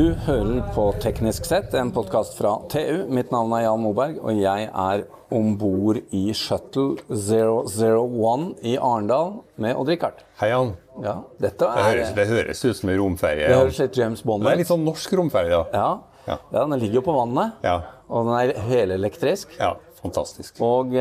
Du hører på Teknisk sett, en podcast fra TU. Mitt navn er Jan Moberg, og jeg er ombord i Shuttle 001 i Arendal med Odd-Rikard. Hei Jan. Ja, det høres ut som en romferie. Det høres litt James Bond. Det litt sånn norsk romferie, da. Ja, den ligger jo på vannet, og den er helelektrisk. Ja, fantastisk. Og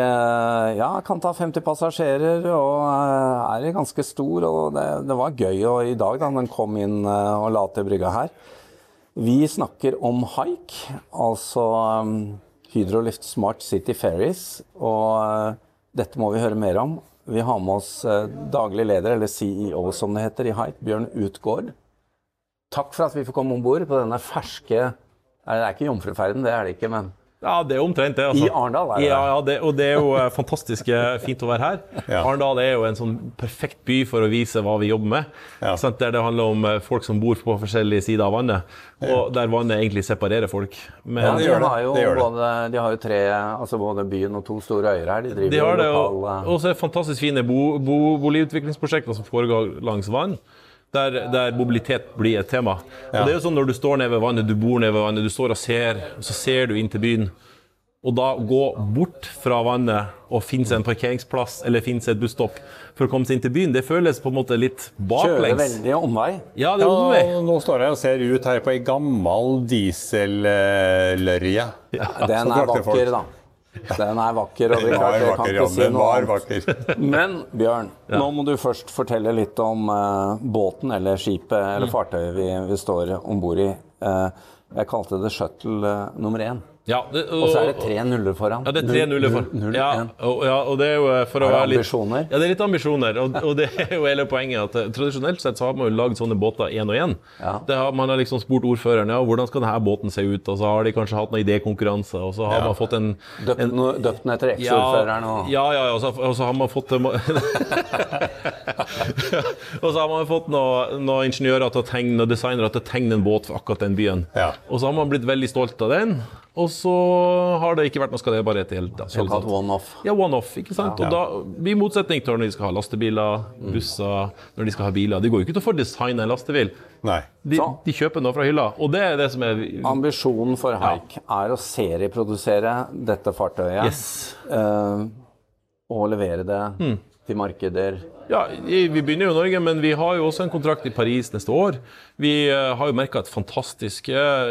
kan ta 50 passasjerer, og er ganske stor, og det var gøy og i dag da den kom inn og la til brygga her. Vi snakker om Hike, altså Hydrolift Smart City Ferries, og dette må vi høre mer om. Vi har med oss daglig leder, eller CEO som det heter i Hike, Bjørn Utgård. Takk for at vi får komme ombord på denne ferske, det er ikke jomfruferden, det er det ikke, men... Ja, det omtrent det. Altså. I Arendal er det. Ja, og det er jo fantastisk fint å være her. Arendal er jo en sånn perfekt by for å vise hva vi jobber med. Der det handler om folk som bor på forskjellige sider av vannet, og der vannet egentlig separerer folk. Men, de har jo tre, altså både byen og 2 store øyer her. De har det, og så er det fantastisk fine boligutviklingsprosjekter som foregår langs vann. Der mobilitet blir et tema. Og det er jo sånn når du står nede ved vannet, du bor nede ved vannet, du står og så ser du inn til byen. Og da gå bort fra vannet og finnes en parkeringsplass eller finnes et busstopp for å komme seg inn til byen, det føles på en måte litt baklengs. Kjører veldig omvei. Ja, det er omvei. Nå står jeg og ser ut her på en gammel diesellørje. Den er vakker da. Den er vakker, og jeg kan ikke si noe annet. Men Bjørn, nå må du først fortelle litt om båten eller skipet eller fartøyet vi står ombord i. Jeg kalte det Shuttle nummer 1. Og så er det 3 nuller foran. Ja, det er 3 nuller foran. Og det er jo for å være litt... ambisjoner? Ja, det er litt ambisjoner, og det er jo hele poenget at tradisjonelt sett så har man jo laget sånne båter 1 og 1. Man har liksom spurt ordføreren, hvordan skal denne båten se ut? Og så har de kanskje hatt noen idékonkurranse, og så har man fått en... Døpt den etter eks-ordføreren og... og så har man fått... og så har man fått noen ingeniører til å tegne, og designere til å tegne en båt for akkurat den byen. Og så har man blitt veldig stolt av den, og så har det ikke vært noe skalerbarhet i hele tatt. Såkalt one-off. Ja, one-off, ikke sant? Og da blir motsetning til når de skal ha lastebiler, busser, når de skal ha biler. De går jo ikke til å få designe en lastebil. Nei. De kjøper noe fra hylla, og det er det som er... Ambisjonen for Hike er å serieprodusere dette fartøyet og levere det til markeder. Ja, vi begynner jo i Norge, men vi har jo også en kontrakt i Paris neste år. Vi har jo merket et fantastisk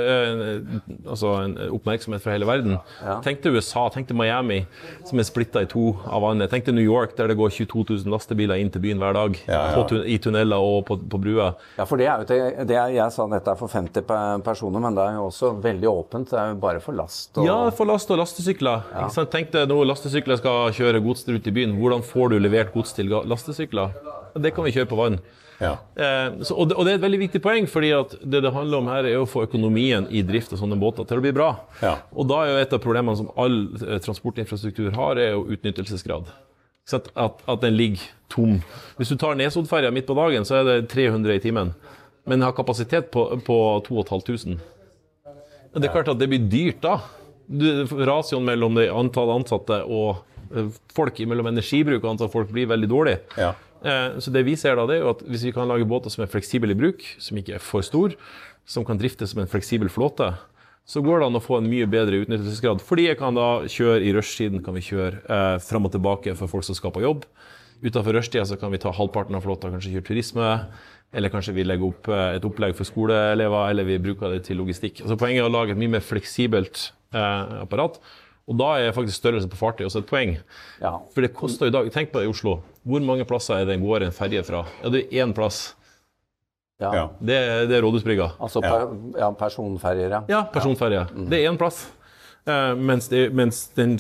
en oppmerksomhet fra hele verden. Tenk til USA, tenk til Miami, som er splittet i 2 av vannet. Tenk til New York, der det går 22 000 lastebiler inn til byen hver dag, i tunneler og på brua. Ja, for det er jo jeg sa dette er for 50 personer, men det er jo også veldig åpent. Det er jo bare for last. Ja, for last og lastesykler. Tenk deg når lastesykler skal kjøre gods ut i byen, hvordan får du levert gods til lastesykler? Det kan vi kjøre på vann. Og det er et veldig viktig poeng, fordi at det handler om her er å få økonomien i drift av sånne båter til å bli bra. Og da er jo et av problemene som all transportinfrastruktur har, er jo utnyttelsesgrad. At den ligger tom. Hvis du tar Nesoddferja midt på dagen, så er det 300 i timen. Men den har kapasitet på 2500. Det er klart at det blir dyrt da. Ratioen mellom det antall ansatte og folk mellom energibruk og antall folk blir veldig dårlig. Så det vi ser da, det er jo at hvis vi kan lage båter som er fleksible i bruk, som ikke er for stor, som kan driftes som en fleksibel flåte, så går det an å få en mye bedre utnyttelsesgrad. Fordi jeg kan da kjøre i rushtiden, kan vi kjøre frem og tilbake for folk som skal på jobb. Utenfor rushtiden så kan vi ta halvparten av flåta, kanskje kjøre turisme, eller kanskje vi legger opp et opplegg for skoleelever, eller vi bruker det til logistikk. Altså poenget er å lage et mye mer fleksibelt apparat, og da er faktisk størrelse på fartøy også et poeng. For det koster i dag, tenk på det i Oslo, hvor mange plasser er det går en ferje fra? Ja, det er 1 plass. Det er Rådhusbrygga. Altså personferjer, Ja, personferje. Det er 1 plass. Mens den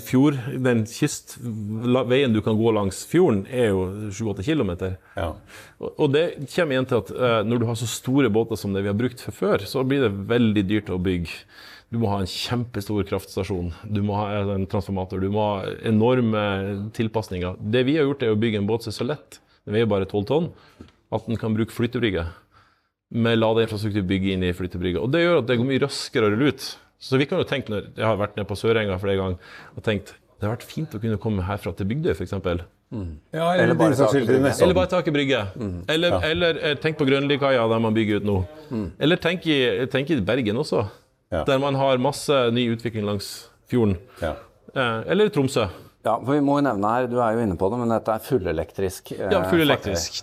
veien du kan gå langs fjorden er jo 7-8 kilometer. Og det kommer igjen til at når du har så store båter som det vi har brukt før, så blir det veldig dyrt å bygge. Du må ha en kjempestor kraftstasjon, du må ha en transformator, du må ha enorme tilpasninger. Det vi har gjort er å bygge en båt som er så lett, den veier bare 12 tonn, at den kan bruke flytebrygge med ladeinfrastruktur bygge inn i flytebrygge. Og det gjør at det går mye raskere å rulle ut. Så vi kan jo tenke, jeg har vært nede på Sørenga flere ganger og tenkt, det har vært fint å kunne komme herfra til Bygdøy for eksempel. Ja, eller bare Eller bare tak i brygge. Eller tenk på Grønlikaia der man bygger ut nå. Eller tenk i Bergen også, der man har masse ny utvikling langs fjorden. Eller i Tromsø. Ja, for vi må jo nevne her, du jo inne på det, men dette fullelektrisk. Ja, fullelektrisk.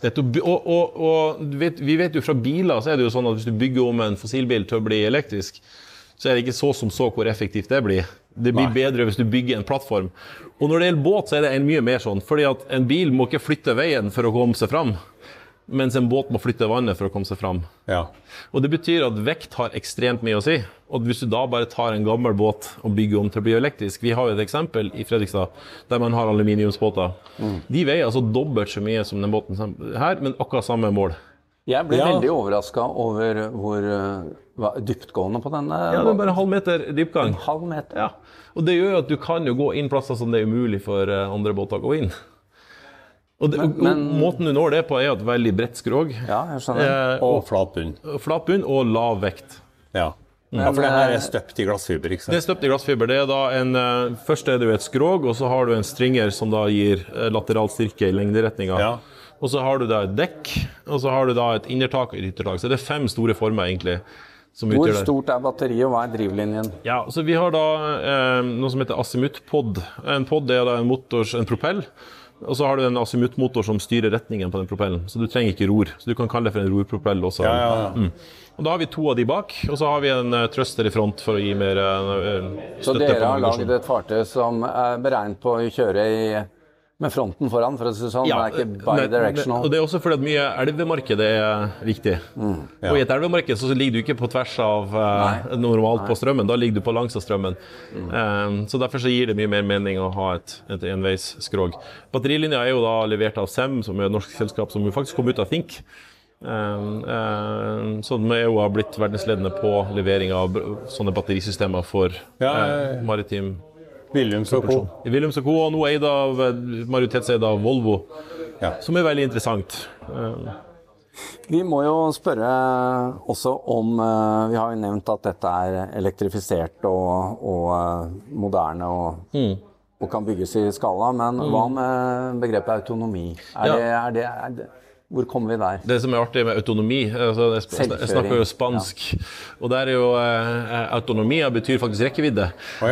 Og vi vet jo fra biler, så det jo sånn at hvis du bygger om en fossilbil til å bli elektrisk, så det ikke så hvor effektivt det blir. Det blir bedre hvis du bygger en plattform. Og når det gjelder båt, så det mye mer sånn, fordi at en bil må ikke flytte veien for å komme seg fram, mens en båt må flytte vannet for å komme seg fram. Og det betyr at vekt har ekstremt mye å si. Og hvis du da bare tar en gammel båt og bygger om til å bli elektrisk, vi har jo et eksempel i Fredrikstad, der man har aluminiumsbåter. De veier altså dobbelt så mye som den båten her, men akkurat samme mål. Jeg ble veldig overrasket over hvor dyptgående på denne. Ja, det bare en halv meter dypgang. En halv meter? Ja. Og det gjør at du kan jo gå inn plasser som det umulig for andre båter å gå inn. Og måten du når det på et veldig bredt skrog. Ja, jeg skjønner. Og flat bunn. Flat bunn og lav vekt. Ja, for det her støpt i glassfiber, ikke sant? Det støpt i glassfiber. Det da først det jo et skrog, og så har du en stringer som da gir lateral styrke i lengderetninga. Og så har du da et dekk, og så har du da et innertak og et yttertak. Så det 5 store former egentlig. Hvor stort batteriet, og hva drivlinjen? Ja, så vi har da noe som heter azimuth-pod. En pod da en propell. Og så har du en azimuth-motor som styrer retningen på den propellen. Så du trenger ikke ror. Så du kan kalle det for en rorpropell også. Og da har vi 2 av de bak, og så har vi en thruster i front for å gi mer støtte. Så dere har laget et fartøy som beregnet på å kjøre med fronten foran, for å si sånn, det ikke bidirectional. Og det også fordi at mye elvemarked viktig. Og i et elvemarked så ligger du ikke på tvers av normalt på strømmen, da ligger du på langs av strømmen. Så derfor så gir det mye mer mening å ha et enveisskrog. Batterilinja jo da levert av SEM, som et norsk selskap som faktisk kom ut av Think. Så de jo har blitt verdensledende på levering av sånne batterisystemer for maritim Williams & Co. Williams & Co. Og nå majoritetseid av Volvo, som veldig interessant. Vi må jo spørre også om, vi har jo nevnt at dette elektrifisert og moderne og kan bygges i skala, men hva med begrepet autonomi? Hvor kommer vi der? Det som artig med autonomi, jeg snakker jo spansk, og der jo autonomi betyr faktisk rekkevidde.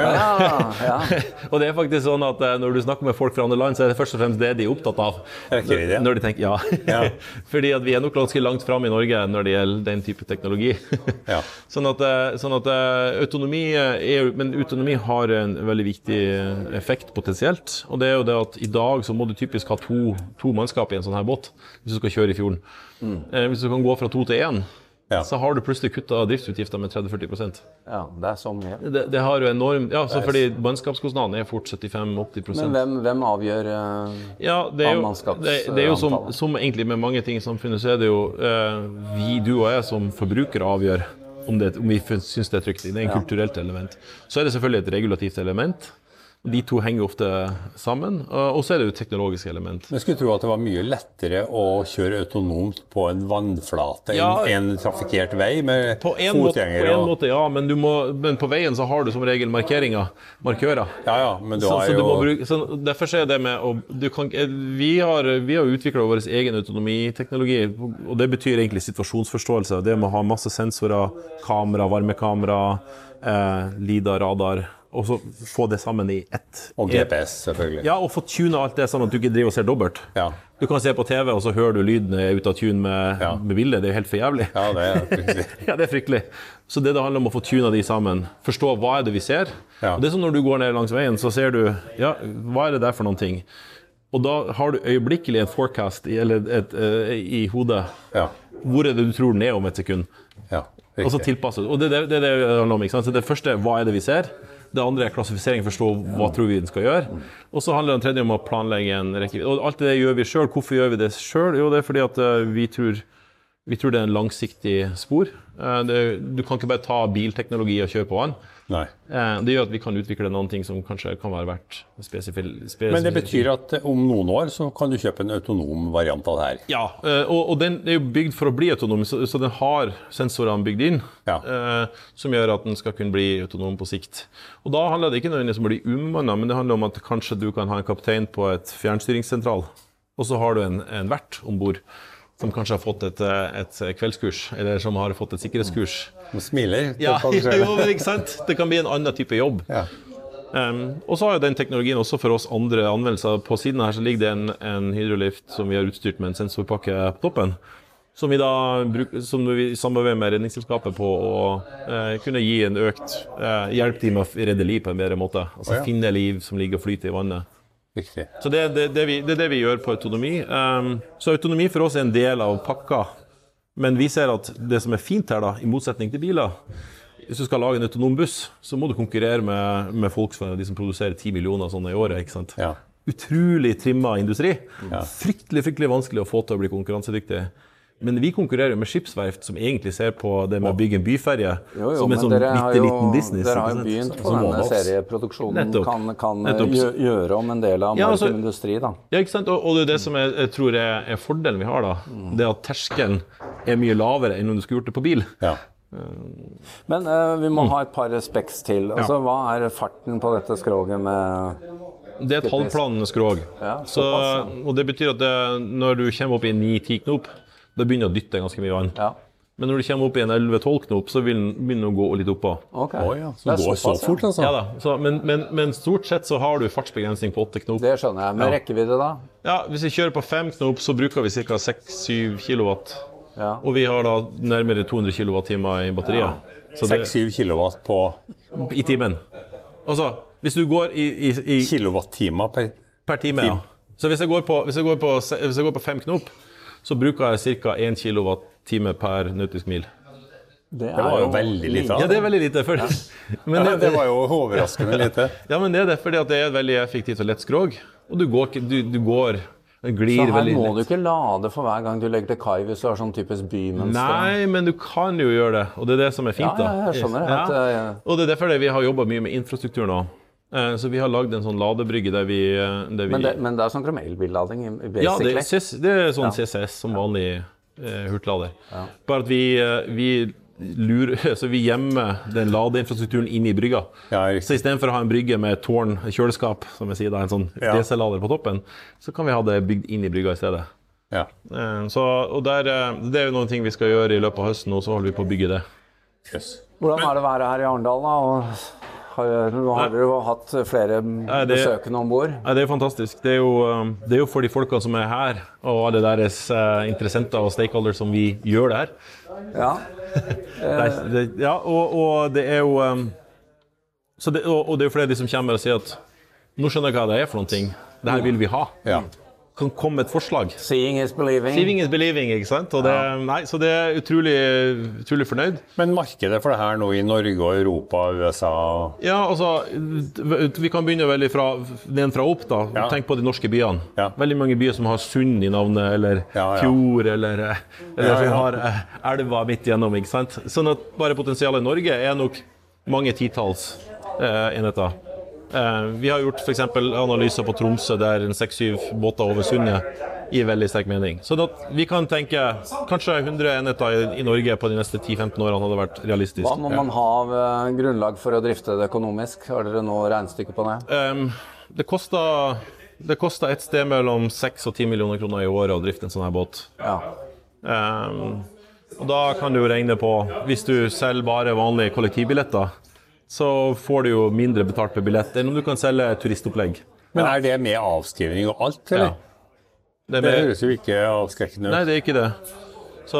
Og det faktisk sånn at når du snakker med folk fra andre land, så det først og fremst det de opptatt av. Rekkevidde? Når de tenker, fordi at vi nok ganske langt frem i Norge når det gjelder den type teknologi. Sånn at autonomi men autonomi har en veldig viktig effekt potensielt, og det jo det at i dag så må du typisk ha to mannskap i en sånn her båt, hvis du skal kjøre i fjorden. Hvis du kan gå fra 2 til 1, så har du plutselig kuttet driftsutgifter med 30-40%. Ja, det så mye. Det har jo enormt, så fordi mannskapskostnaden fort 75-80%. Men hvem avgjør mannskapsantall? Det jo som egentlig med mange ting i samfunnet, så det jo du og jeg som forbrukere avgjør om vi synes det trygt. Det en kulturelt element. Så det selvfølgelig et regulativt element. De to henger ofte sammen, og så det jo et teknologisk element. Men skulle tro at det var mye lettere å kjøre autonomt på en vannflate enn en trafikkert vei med fotgjengere? På en måte, men på veien så har du som regel markører. Men du har jo... Så derfor så det med, vi har utviklet vår egen autonomiteknologi, og det betyr egentlig situasjonsforståelse. Det med å ha masse sensorer, kamera, varmekamera, LIDAR, radar, og så få det sammen i ett. Og GPS, selvfølgelig. Ja, og få tune alt det sånn at du ikke driver og ser dobbelt. Du kan se på TV, og så hører du lydene ut av tune med bildet. Det jo helt for jævlig. Ja, det fryktelig. Det fryktelig. Så det handler om å få tuna de sammen. Forstå hva det vi ser. Og det som når du går ned langs veien, så ser du, hva det der for noen ting? Og da har du øyeblikkelig en forecast i hodet. Hvor det du tror ned om et sekund? Og så tilpasset. Og det handler om, ikke sant? Så det første, hva det vi ser? Det andre klassifisering, forstå hva tror vi den skal gjøre. Og så handler det tredje om å planlegge en rekkevidde. Og alt det gjør vi selv. Hvorfor gjør vi det selv? Jo, det fordi at vi tror Vi tror det en langsiktig spor. Du kan ikke bare ta bilteknologi og kjøre på vann. Nei. Det gjør at vi kan utvikle noen ting som kanskje kan være verdt spesifikt. Men det betyr at om noen år så kan du kjøpe en autonom variant av det her? Ja, og den er jo bygd for å bli autonom, så den har sensorene bygd inn, som gjør at den skal kunne bli autonom på sikt. Og da handler det ikke nødvendigvis om å bli umannet, men det handler om at kanskje du kan ha en kaptein på et fjernstyringssentral, og så har du en vert ombord, som kanskje har fått et kveldskurs, eller som har fått et sikkerhetskurs. Du smiler. Ja, jo, men ikke sant? Det kan bli en annen type jobb. Ja. Og så har jo den teknologien også for oss andre anvendelser. På siden her så ligger det en hydrolift som vi har utstyrt med en sensorpakke på toppen, som vi da bruker, som vi samarbeider med redningsselskapet på å kunne gi en økt hjelp til å redde liv på en bedre måte. Altså finne liv som ligger og flyter i vannet. Riktig. Så det er det vi gjør på autonomi. Så autonomi for oss er en del av pakka. Men vi ser at det som er fint her da, i motsetning til biler, hvis du skal lage en autonom buss, så må du konkurrere med Volkswagen, de som produserer 10 millioner sånne i året, ikke sant? Ja. Utrolig trimma industri. Ja. Fryktelig vanskelig å få til å bli konkurransedyktig. Men vi konkurrerer med skipsverft som egentlig ser på det med å bygge en byferje som en sånn bitteliten business. Dere har jo begynt på denne serieproduksjonen, kan gjøre om en del av maritim industri da. Ja, ikke sant? Og det er det som jeg tror er fordelen vi har da. Det at terskelen er mye lavere enn om du skulle gjort det på bil. Ja. Men vi må ha et par specs til. Altså, hva er farten på dette skroget med... Det er et halvplanende skrog. Ja, og det betyr at når du kommer opp i 9-10 knop, da begynner å dytte ganske mye vann. Ja. Men når du kommer opp i en 11-12 knop, så vil den begynne å gå litt oppå. Okay. Så det går så fort, altså? Ja da, men stort sett så har du fartsbegrensning på 8 knop. Det skjønner jeg. Men rekkevidde da? Ja, hvis vi kjører på 5 knop, så bruker vi ca. 6-7 kilowatt. Ja. Og vi har da nærmere 200 kilowattimer i batteriet. Ja. 6-7 kilowatt på... I timen. Altså, hvis du går i kilowattimer per time, ja. Så hvis jeg går på 5 knop, så bruker jeg ca. 1 kilowatt-time per nautisk mil. Det var jo veldig lite. Ja, det er veldig lite. Men det var jo overraskende lite. Ja, men det er det, fordi det er et veldig effektivt og lett skrog. Og du glir veldig lett. Så her må du ikke lade for hver gang du legger til kai hvis du har sånn typisk bymønster. Nei, men du kan jo gjøre det, og det er det som er fint da. Ja, jeg skjønner det. Ja. Og det er derfor vi har jobbet mye med infrastruktur nå. Så vi har lagd en sånn ladebrygge der vi... Men det er sånn elbillading, basically? Ja, det er sånn CCS som vanlig hurtlader. Ja. Bare at vi gjemmer den ladeinfrastrukturen inn i brygga. Ja, så i stedet for å ha en brygge med tårn, kjøleskap, som jeg sier, en sånn DC-lader på toppen, så kan vi ha det bygd inn i brygga i stedet. Ja. Det er jo noen ting vi skal gjøre i løpet av høsten, og så holder vi på å bygge det. Yes. Hvordan er det været her i Arendal da? Nå har dere jo hatt flere besøkende ombord. Det er jo fantastisk. Det er jo for de folkene som er her, og alle deres interessenter og stakeholders som vi gjør det her. Ja. Og det er jo og det er jo flere de som kommer og sier at nå skjønner jeg hva det er for noen ting. Det her vil vi ha. Ja. Kan komme et forslag. Seeing is believing. Seeing is believing, ikke sant? Og så det er utrolig fornøyd. Men markedet for det her nå i Norge og Europa og USA? Ja, altså, vi kan begynne veldig nedenfra opp da. Ja. Tenk på de norske byene. Ja. Veldig mange byer som har Sund i navnet, eller Fjord, eller som har elva midt igjennom, ikke sant? Sånn at bare potensialet i Norge er nok mange titalls enheter. Vi har gjort for eksempel analyser på Tromsø der 6-7 båter over sundet i veldig sterk mening. Så vi kan tenke kanskje 100 enheter i Norge på de neste 10-15 årene hadde vært realistisk. Hva må man ha grunnlag for å drifte det økonomisk? Har dere noe regnestykke på det? Det koster et sted mellom 6 og 10 millioner kroner i året å drifte en sånn her båt. Ja. Og da kan du regne på, hvis du selger bare vanlige kollektivbilletter, så får du jo mindre betalt per billett enn om du kan selge turistopplegg. Men er det med avskrivning og alt, eller? Ja. Det høres jo ikke avskrekkende ut. Nei, det er ikke det. Så,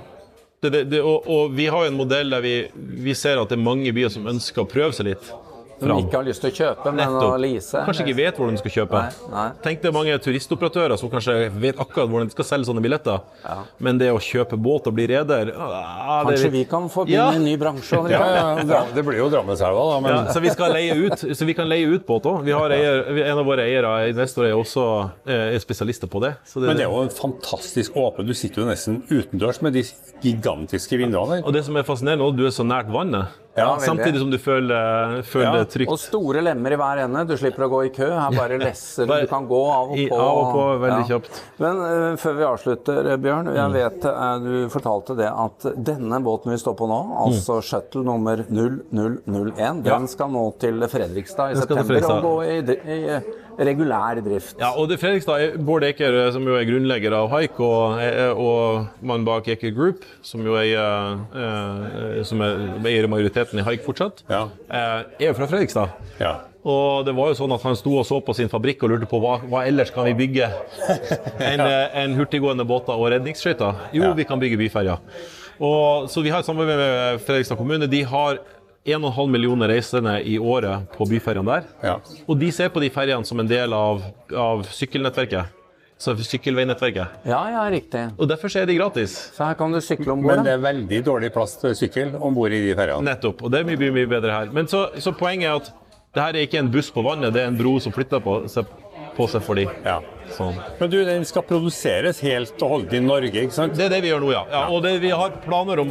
og vi har jo en modell der vi ser at det er mange byer som ønsker å prøve seg litt. Som ikke har lyst til å kjøpe, men å lease. Kanskje ikke vet hvordan de skal kjøpe. Nei. Tenk det mange turistoperatører som kanskje vet akkurat hvordan de skal selge sånne billetter. Ja. Men det å kjøpe båt og bli reder... Kanskje vi kan få begynne en ny bransje. Det blir jo Drammenselva da. Men... så vi skal leie ut, så vi kan leie ut båt også. Vi har en av våre eiere, investorer, er også spesialister på det. Men det er jo en fantastisk åpen. Du sitter jo nesten utendørs med de gigantiske vinduene. Og det som er fascinerende, du er så nært vannet. Ja, samtidig som du føler det trygt. Og store lemmer i hver ende. Du slipper å gå i kø. Her bare lesser du. kan gå av og på. Av og på, veldig kjapt. Men før vi avslutter, Bjørn, jeg vet du fortalte det at denne båten vi står på nå, altså shuttle nummer 0001, den skal nå til Fredrikstad i september og gå i regulær drift. Ja, og det Fredrikstad, Bård Eker, som jo er grunnlegger av Haik, og mannen bak Eker Group, som jo som eier majoriteten i Haik fortsatt, er jo fra Fredrikstad. Ja. Og det var jo sånn at han sto og så på sin fabrikk og lurte på hva ellers kan vi bygge en hurtiggående båter og redningsskøyter. Jo, vi kan bygge byferjer. Så vi har et samarbeid med Fredrikstad kommune. De har 1,5 millioner reisende i året på byferjene der. Ja. Og de ser på de ferjene som en del av sykkelnettverket. Så sykkelveinettverket. Ja, riktig. Og derfor er de gratis. Så her kan du sykle ombord. Men det er veldig dårlig plass til sykkel ombord i de ferjene. Nettopp, og det er mye bedre her. Men så poenget er at det her er ikke en buss på vannet, det er en bro som flytter på seg for de. Ja. Sånn. Men den skal produseres helt og holdt i Norge, ikke sant? Det er det vi gjør nå, ja. Og vi har planer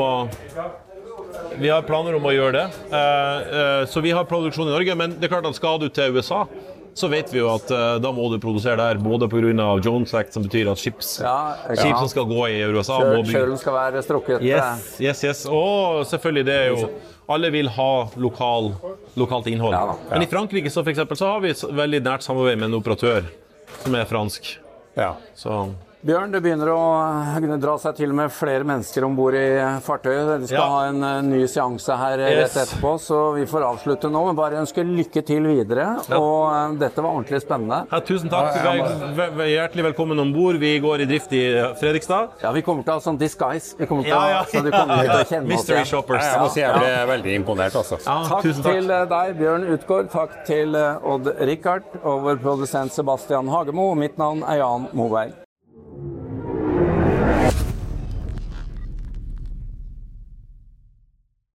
om å gjøre det. Så vi har produksjon i Norge, men det er klart at skal du til USA, så vet vi jo at da må du produsere der, både på grunn av Jones Act, som betyr at skip som skal gå i USA Kjølen skal være strukket. Yes. Og selvfølgelig, det er jo alle vil ha lokalt innhold. Men i Frankrike så for eksempel, så har vi veldig nært samarbeid med en operatør som er fransk. Ja. Så... Bjørn, det begynner å dra seg til med flere mennesker ombord i fartøyet. De skal ha en ny seanse her rett etterpå, så vi får avslutte nå. Men bare ønsker lykke til videre, og dette var ordentlig spennende. Tusen takk. Hjertelig velkommen ombord. Vi går i drift i Fredrikstad. Ja, vi kommer til å ha sånn disguise. Vi kommer til å, så du kommer til å kjenne Mystery oss. Shoppers. Jeg må si jeg ble veldig imponert, altså. Takk til deg, Bjørn Utgaard. Takk til Odd Rikard og vår produsent Sebastian Hagemo. Mitt navn er Jan Moberg.